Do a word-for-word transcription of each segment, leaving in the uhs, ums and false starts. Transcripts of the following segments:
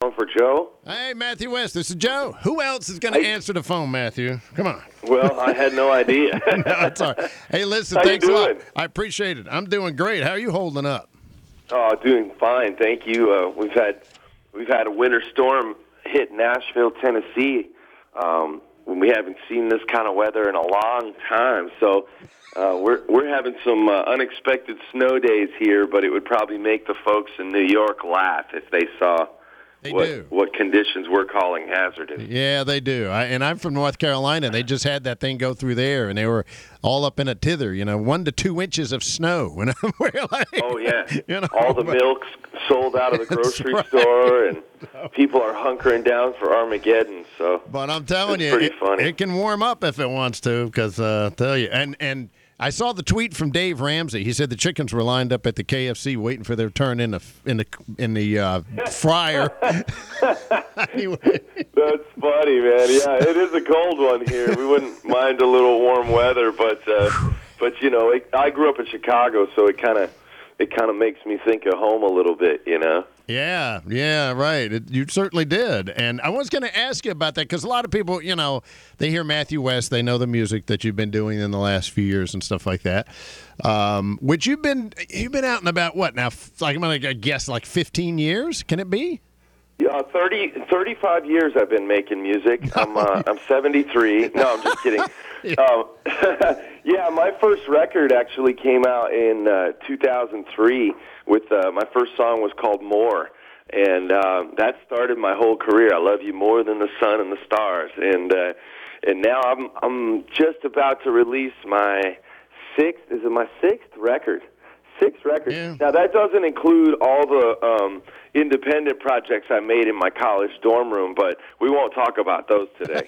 on for Joe. Hey, Matthew West, this is Joe. Who else is going to answer the phone, Matthew? Come on. Well, I had no idea. No, it's all right. Hey, listen, How thanks you a lot. doing? I appreciate it. I'm doing great. How are you holding up? Oh, doing fine, thank you. Uh, we've had we've had a winter storm hit Nashville, Tennessee. Um, we haven't seen this kind of weather in a long time, so uh, we're we're having some uh, unexpected snow days here. But it would probably make the folks in New York laugh if they saw They what do. what conditions we're calling hazardous. Yeah, they do. I, and I'm from North Carolina. They just had that thing go through there, and they were all up in a tither, you know, one to two inches of snow. And we're like, Oh, yeah. You know, All the but- milk's sold out of the That's grocery right. store, and people are hunkering down for Armageddon. So, But I'm telling It's you, pretty it, funny. it can warm up if it wants to, because uh, tell you, and and I saw the tweet from Dave Ramsey. He said the chickens were lined up at the K F C waiting for their turn in the in the in the uh, fryer. Anyway, That's funny, man. Yeah, it is a cold one here. We wouldn't mind a little warm weather, but uh, but you know, it, I grew up in Chicago, so it kind of it kind of makes me think of home a little bit, you know. yeah, yeah, right. It, you certainly did. And I was going to ask you about that because a lot of people, you know, they hear Matthew West, they know the music that you've been doing in the last few years and stuff like that. Um, which you've been you've been out and about what now? Like I'm going to guess like fifteen years. Can it be? Yeah, thirty, thirty-five years I've been making music. I'm uh, I'm seventy-three. No, I'm just kidding. Um, yeah, my first record actually came out in uh, two thousand three. With uh, my first song was called More, and uh, that started my whole career. I love you more than the sun and the stars, and uh, and now I'm I'm just about to release my sixth. Is it my sixth record? Six records. Yeah. Now, that doesn't include all the um, independent projects I made in my college dorm room, but we won't talk about those today.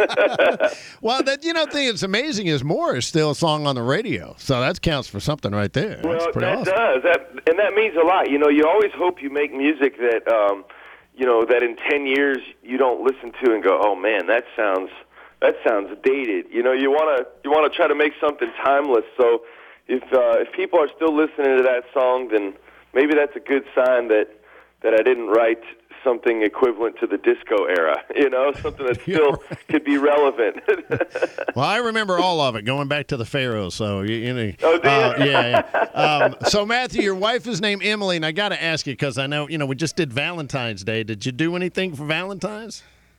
Well, that you know, thing that's amazing is More is still a song on the radio, so that counts for something right there. That's well, pretty that awesome. does. That, and that means a lot. You know, you always hope you make music that, um, you know, that in ten years you don't listen to and go, oh, man, that sounds that sounds dated. You know, you want to you want to try to make something timeless, so If uh, if people are still listening to that song, then maybe that's a good sign that that I didn't write something equivalent to the disco era. You know, something that still could be relevant. Well, I remember all of it, going back to the Pharaohs. So you, you know, Oh, do you? uh, yeah, yeah. Um, so Matthew, your wife is named Emily, and I got to ask you because I know you know we just did Valentine's Day. Did you do anything for Valentine's?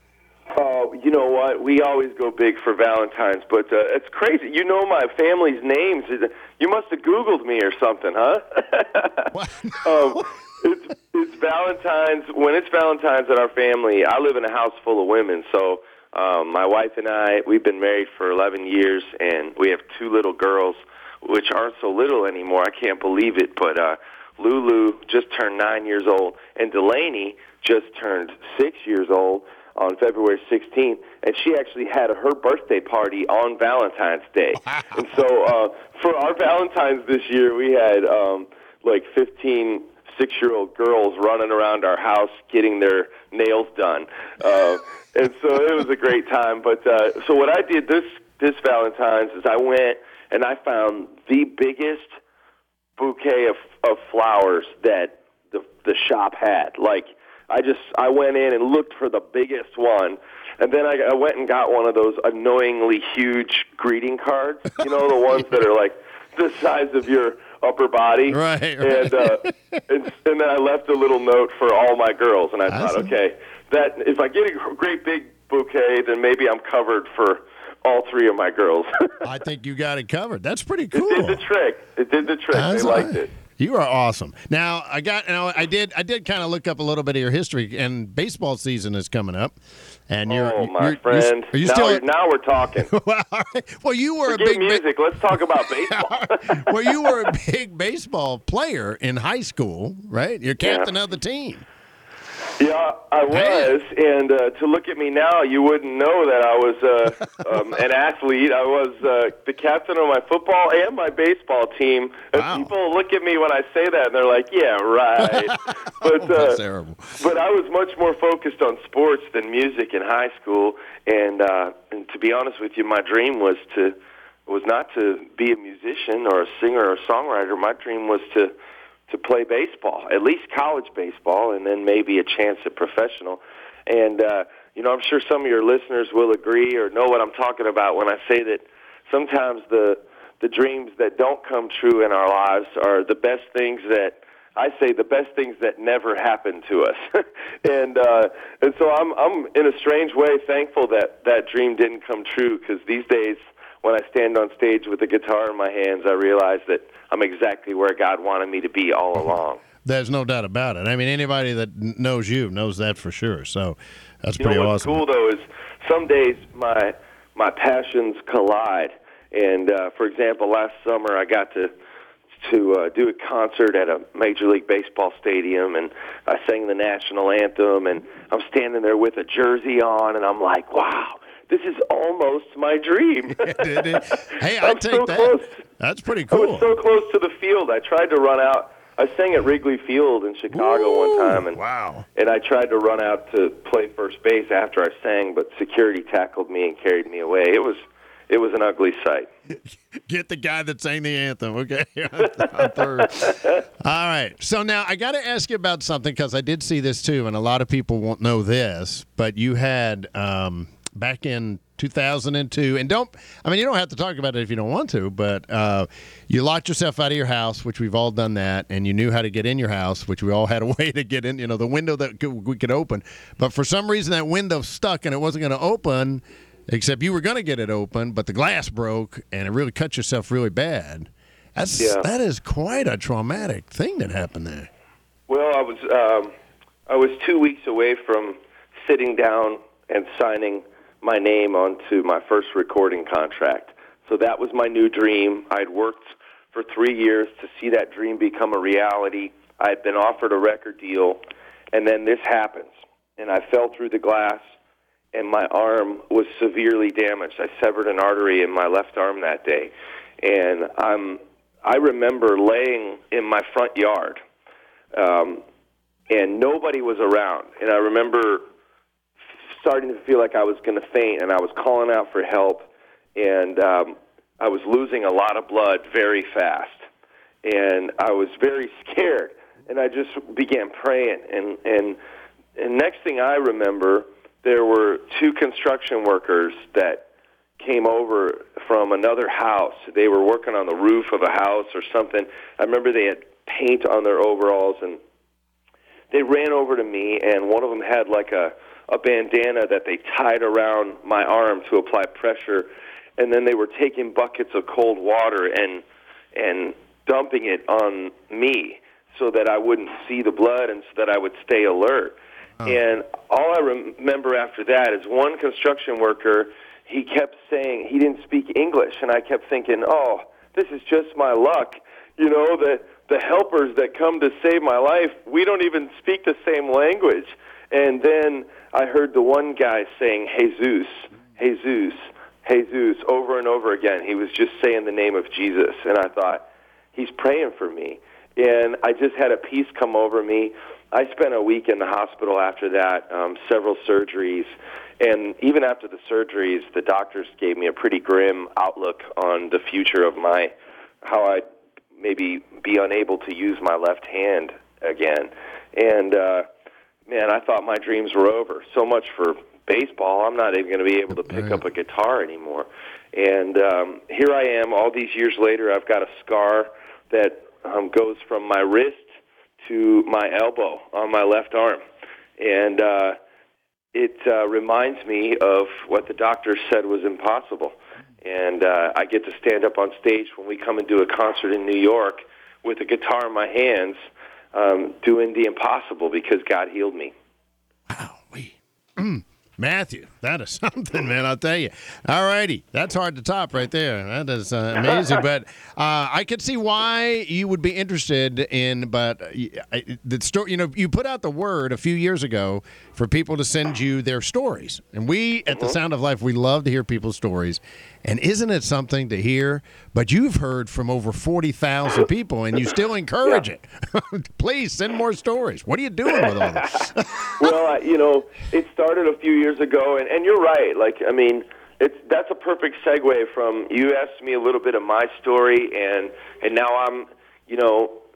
Oh, you know what? We always go big for Valentine's, but uh, it's crazy. You know my family's names. You must have Googled me or something, huh? What? um, it's, it's Valentine's. When it's Valentine's at our family, I live in a house full of women, so um, my wife and I, we've been married for eleven years, and we have two little girls, which aren't so little anymore. I can't believe it, but uh, Lulu just turned nine years old, and Delaney just turned six years old on February sixteenth, and she actually had her birthday party on Valentine's Day. Wow. And so uh, for our Valentine's this year, we had um, like fifteen six-year-old girls running around our house getting their nails done. Uh, and so it was a great time. But uh, so what I did this, this Valentine's is I went and I found the biggest bouquet of, of flowers that the, the shop had. Like, I just I went in and looked for the biggest one, and then I, I went and got one of those annoyingly huge greeting cards. You know, the ones that are like the size of your upper body. Right, right. And, uh, and and then I left a little note for all my girls, and I Awesome. thought, okay, that if I get a great big bouquet, then maybe I'm covered for all three of my girls. I think you got it covered. That's pretty cool. It did the trick. It did the trick. That's they liked right. it. You are awesome. Now I got, you know, I did, I did kind of look up a little bit of your history, and baseball season is coming up, and you're, oh, my you're, friend. You're, are you now, still? we're- now we're talking. well, all right. Well, you were Forget a big ba- music. Let's talk about baseball. well, you were a big baseball player in high school, right? You're captain of the team. Yeah, I was, and uh, to look at me now, you wouldn't know that I was uh, um, an athlete. I was uh, the captain of my football and my baseball team. And Wow. people look at me when I say that, and they're like, "Yeah, right." But Oh, that's uh, terrible. but I was much more focused on sports than music in high school, and uh, and to be honest with you, my dream was to was not to be a musician or a singer or a songwriter. My dream was to to play baseball, at least college baseball, and then maybe a chance at professional. And, uh, you know, I'm sure some of your listeners will agree or know what I'm talking about when I say that sometimes the the dreams that don't come true in our lives are the best things that, I say, the best things that never happened to us. and uh, and so I'm, I'm, in a strange way, thankful that that dream didn't come true, because these days, when I stand on stage with a guitar in my hands, I realize that I'm exactly where God wanted me to be all along. There's no doubt about it. I mean, anybody that knows you knows that for sure. So that's you pretty know, what's awesome. Cool though is some days my my passions collide. And uh, for example, last summer I got to to uh, do a concert at a Major League Baseball stadium, and I sang the national anthem, and I'm standing there with a jersey on, and I'm like, wow. This is almost my dream. Hey, I take so that. Close. That's pretty cool. I was so close to the field. I tried to run out. I sang at Wrigley Field in Chicago Ooh, one time, and wow. and I tried to run out to play first base after I sang, but security tackled me and carried me away. It was it was an ugly sight. Get the guy that sang the anthem, okay? On third. All right. So now I got to ask you about something, because I did see this too, and a lot of people won't know this, but you had um, back in two thousand two, and don't, I mean, you don't have to talk about it if you don't want to, but uh, you locked yourself out of your house, which we've all done that, and you knew how to get in your house, which we all had a way to get in, you know, the window that we could open. But for some reason, that window stuck and it wasn't going to open, except you were going to get it open, but the glass broke and it really cut yourself really bad. That's yeah. That is quite a traumatic thing that happened there. Well, I was um, I was two weeks away from sitting down and signing my name onto my first recording contract. So that was my new dream. I'd worked for three years to see that dream become a reality. I had been offered a record deal, and then this happens. And I fell through the glass, and my arm was severely damaged. I severed an artery in my left arm that day. And I'm, I remember laying in my front yard, um, and nobody was around. And I remember starting to feel like I was going to faint, and I was calling out for help, and um, I was losing a lot of blood very fast, and I was very scared, and I just began praying, and and and next thing I remember, there were two construction workers that came over from another house. They were working on the roof of a house or something. I remember they had paint on their overalls, and they ran over to me, and one of them had like a a bandana that they tied around my arm to apply pressure, and then they were taking buckets of cold water and and dumping it on me so that I wouldn't see the blood and so that I would stay alert. Oh. And all I remember after that is one construction worker, he kept saying he didn't speak English, and I kept thinking, oh, this is just my luck. You know, the, the helpers that come to save my life, we don't even speak the same language. And then I heard the one guy saying, Jesus, Jesus, Jesus, over and over again. He was just saying the name of Jesus. And I thought, he's praying for me. And I just had a peace come over me. I spent a week in the hospital after that, um, several surgeries. And even after the surgeries, the doctors gave me a pretty grim outlook on the future of my, how I'd maybe be unable to use my left hand again. And, uh, man, I thought my dreams were over. So much for baseball. I'm not even going to be able to pick right. up a guitar anymore. And um, here I am, all these years later, I've got a scar that um, goes from my wrist to my elbow on my left arm. And uh, it uh, reminds me of what the doctor said was impossible. And uh, I get to stand up on stage when we come and do a concert in New York with a guitar in my hands, um, doing the impossible because God healed me. Wow. Mm. Matthew, that is something, man, I'll tell you. All righty. That's hard to top right there. That is uh, amazing. But uh, I could see why you would be interested in, but uh, the story, you know, you put out the word a few years ago for people to send you their stories. And we, at the Sound of Life, we love to hear people's stories. And isn't it something to hear? But you've heard from over forty thousand people, and you still encourage yeah. it. Please send more stories. What are you doing with all this? Well, uh, you know, it started a few years ago, and, and you're right. Like, I mean, it's that's a perfect segue from you asked me a little bit of my story, and and now I'm, you know,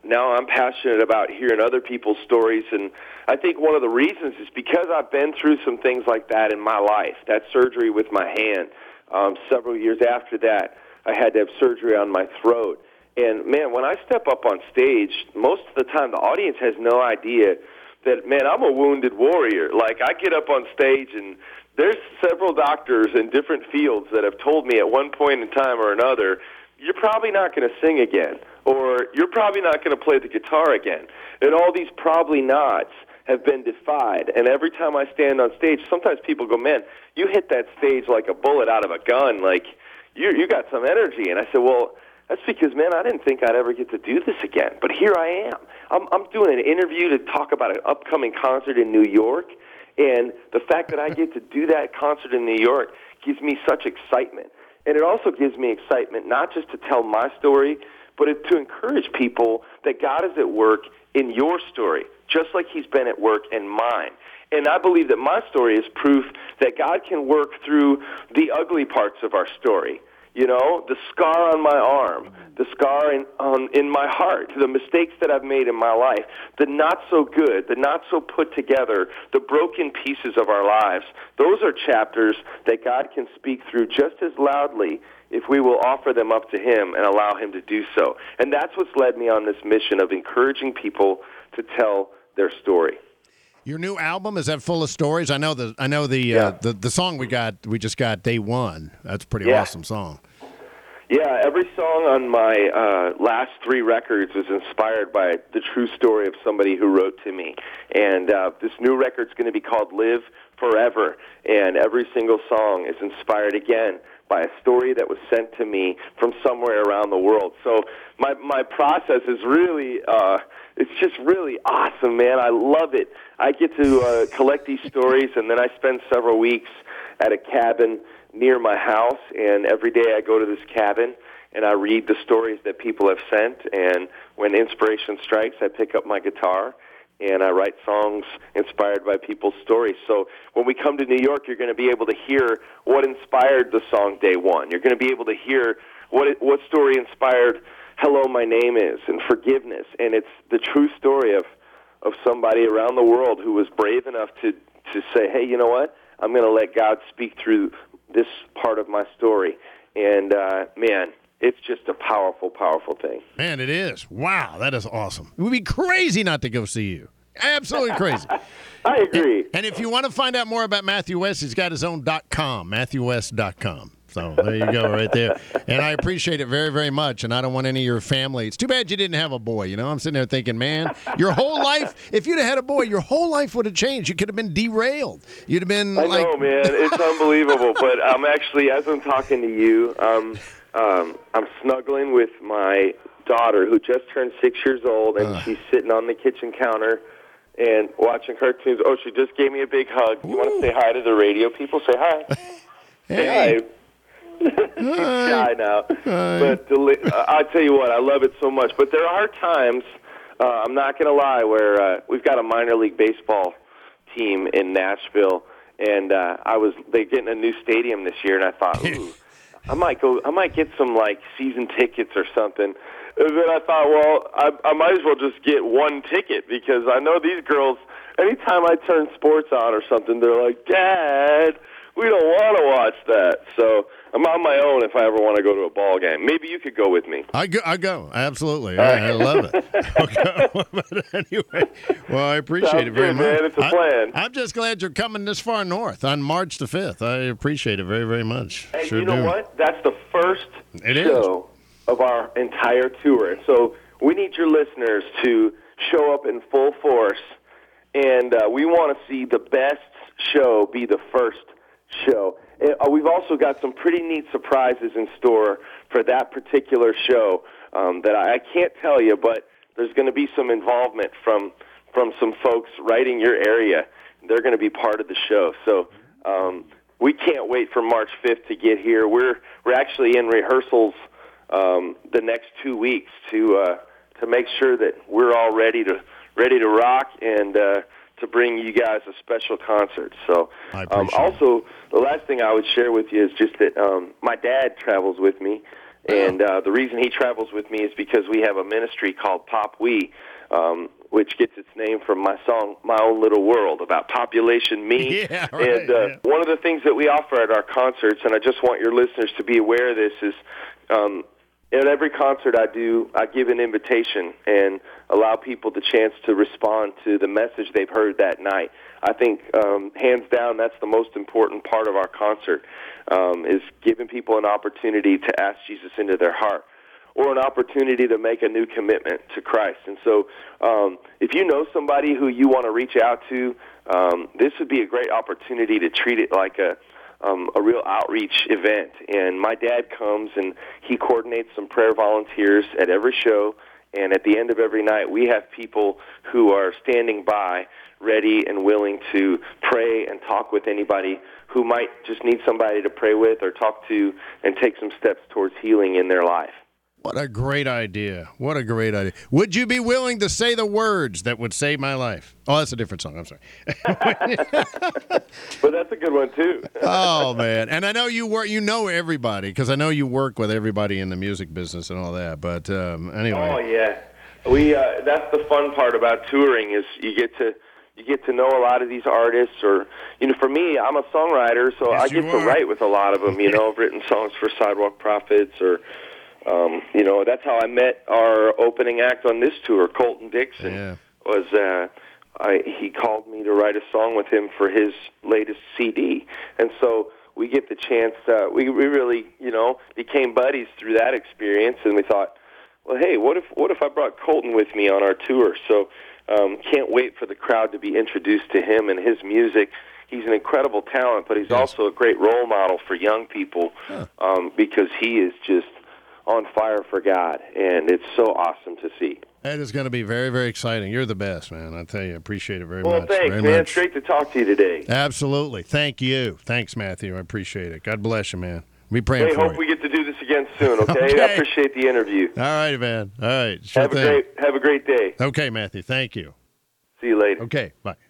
now I'm passionate about hearing other people's stories. And I think one of the reasons is because I've been through some things like that in my life, that surgery with my hand. Um, several years after that, I had to have surgery on my throat. And, man, when I step up on stage, most of the time the audience has no idea that, man, I'm a wounded warrior. Like, I get up on stage, and there's several doctors in different fields that have told me at one point in time or another, you're probably not going to sing again, or you're probably not going to play the guitar again. And all these probably nots have been defied. And every time I stand on stage, sometimes people go, man, you hit that stage like a bullet out of a gun. Like, you you got some energy. And I said, well, that's because, man, I didn't think I'd ever get to do this again. But here I am. I'm, I'm doing an interview to talk about an upcoming concert in New York. And the fact that I get to do that concert in New York gives me such excitement. And it also gives me excitement not just to tell my story, but it, to encourage people that God is at work in your story, just like he's been at work in mine. And I believe that my story is proof that God can work through the ugly parts of our story. You know, the scar on my arm, the scar in, um, in my heart, the mistakes that I've made in my life, the not so good, the not so put together, the broken pieces of our lives. Those are chapters that God can speak through just as loudly if we will offer them up to him and allow him to do so. And that's what's led me on this mission of encouraging people to tell their story. Your new album, is that full of stories? I know the I know the yeah. uh, the the song we got we just got Day One. That's a pretty yeah. awesome song. Yeah, every song on my uh, last three records is inspired by the true story of somebody who wrote to me. And uh, this new record's going to be called Live Forever, and every single song is inspired again by a story that was sent to me from somewhere around the world. So my my process is really, uh, it's just really awesome, man. I love it. I get to uh, collect these stories, and then I spend several weeks at a cabin near my house, and every day I go to this cabin, and I read the stories that people have sent, and when inspiration strikes, I pick up my guitar, and I write songs inspired by people's stories. So when we come to New York, you're going to be able to hear what inspired the song Day One. You're going to be able to hear what it, what story inspired Hello, My Name Is, and Forgiveness, and it's the true story of, of somebody around the world who was brave enough to, to say, hey, you know what, I'm going to let God speak through this part of my story. And, uh, man, it's just a powerful, powerful thing. Man, it is. Wow, that is awesome. It would be crazy not to go see you. Absolutely crazy. I agree. And, and if you want to find out more about Matthew West, he's got his own .com, matthew west dot com. So there you go right there. And I appreciate it very, very much. And I don't want any of your family. It's too bad you didn't have a boy. You know, I'm sitting there thinking, man, your whole life, if you'd have had a boy, your whole life would have changed. You could have been derailed. You'd have been I like. know, man. It's unbelievable. But I'm actually, as I'm talking to you, um, um, I'm snuggling with my daughter who just turned six years old, and uh. she's sitting on the kitchen counter and watching cartoons. Oh, she just gave me a big hug. You want to say hi to the radio people? Say hi. Hey. Say hi. She's shy now. Hi. But deli- uh, I'll tell you what, I love it so much. But there are times, uh, I'm not going to lie, where uh, we've got a minor league baseball team in Nashville, and uh, I was they're getting a new stadium this year, and I thought, ooh, I might go, I might get some like season tickets or something. And then I thought, well, I, I might as well just get one ticket because I know these girls. Anytime I turn sports on or something, they're like, Dad, we don't want to watch that. So I'm on my own if I ever want to go to a ball game. Maybe you could go with me. I go, I go. Absolutely. I, I love it. Okay. But anyway, well, I appreciate Sounds it very good, much. Man. It's a plan. I, I'm just glad you're coming this far north on March the fifth. I appreciate it very, very much. And sure you know do. what? That's the first it show is. of our entire tour. So we need your listeners to show up in full force, and uh, we want to see the best show be the first show. Uh, we've also got some pretty neat surprises in store for that particular show um, that I, I can't tell you, but there's going to be some involvement from from some folks right in your area. They're going to be part of the show. So um, we can't wait for March fifth to get here. We're we're actually in rehearsals um, the next two weeks to uh, to make sure that we're all ready to ready to rock and uh, to bring you guys a special concert. So um, also, the last thing I would share with you is just that um, my dad travels with me, And uh, the reason he travels with me is because we have a ministry called Pop We, um, which gets its name from my song, My Own Little World, about population me. Yeah, right, and uh, yeah. one of the things that we offer at our concerts, and I just want your listeners to be aware of this, is um, at every concert I do, I give an invitation and allow people the chance to respond to the message they've heard that night. I think, um, hands down, that's the most important part of our concert, um, is giving people an opportunity to ask Jesus into their heart, or an opportunity to make a new commitment to Christ. And so um, if you know somebody who you want to reach out to, um, this would be a great opportunity to treat it like a um, a real outreach event. And my dad comes, and he coordinates some prayer volunteers at every show, and at the end of every night, we have people who are standing by, ready and willing to pray and talk with anybody who might just need somebody to pray with or talk to and take some steps towards healing in their life. What a great idea. What a great idea. Would you be willing to say the words that would save my life? Oh, that's a different song. I'm sorry. But that's a good one, too. Oh, man. And I know you work, you know everybody, because I know you work with everybody in the music business and all that. But um, anyway. Oh, yeah. We uh, that's the fun part about touring is you get to you get to know a lot of these artists. Or, you know, for me, I'm a songwriter, so Yes, I get you to are. write with a lot of them. You know, I've written songs for Sidewalk Prophets, or Um, you know, that's how I met our opening act on this tour, Colton Dixon. Yeah. Was uh, I, he called me to write a song with him for his latest C D, and so we get the chance. Uh, we we really, you know, became buddies through that experience, and we thought, well, hey, what if what if I brought Colton with me on our tour? So um, can't wait for the crowd to be introduced to him and his music. He's an incredible talent, but he's Yes. also a great role model for young people Huh. um, because he is just on fire for God, and it's so awesome to see. That is going to be very, very exciting. You're the best, man. I tell you, I appreciate it very Well, much. thanks, very man. much. It's great to talk to you today. Absolutely. Thank you. Thanks, Matthew. I appreciate it. God bless you, man. Be praying Hey, for hope you. we get to do this again soon, okay? Okay. I appreciate the interview. All right, man. All right. Sure Have a thing. great have a great day. Okay, Matthew. Thank you. See you later. Okay. Bye.